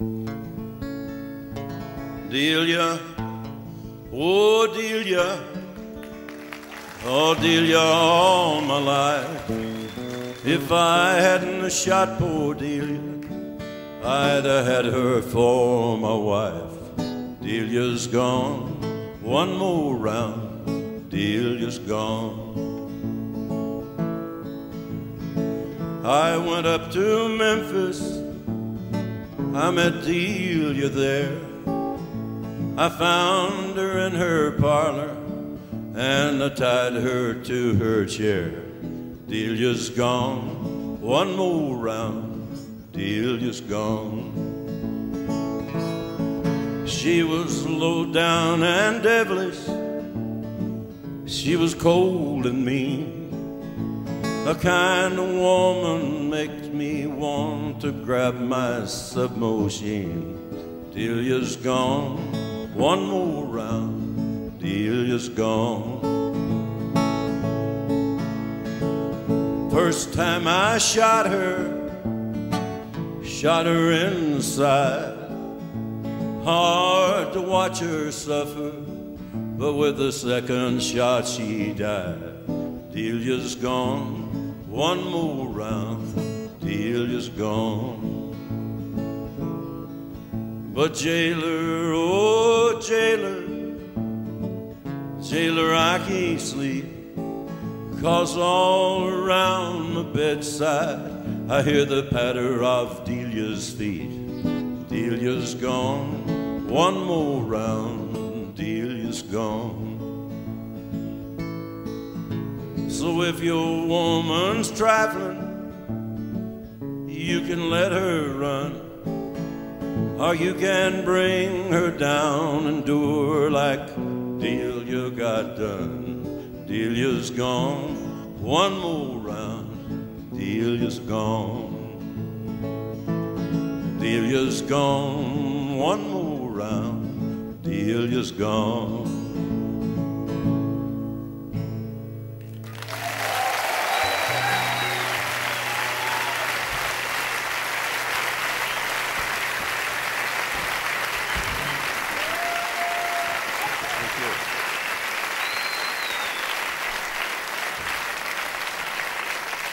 Delia, oh Delia, oh Delia, all my life. If I hadn't shot poor Delia, I'd have had her for my wife. Delia's gone, one more round, Delia's gone. I went up to Memphis, I met Delia there. I found her in her parlor, and I tied her to her chair. Delia's gone, one more round, Delia's gone. She was low down and devilish, she was cold and mean. A kind of woman makes me want to grab my submachine. Delia's gone, one more round, Delia's gone. First time I shot her inside. Hard to watch her suffer, but with the second shot she died. Delia's gone, one more round, Delia's gone. But jailer, oh jailer, jailer, I can't sleep, 'cause all around the bedside I hear the patter of Delia's feet. Delia's gone, one more round, Delia's gone. So if your woman's trifling, you can let her run, or you can bring her down and do her like Delia got done. Delia's gone, one more round, Delia's gone. Delia's gone, one more round, Delia's gone.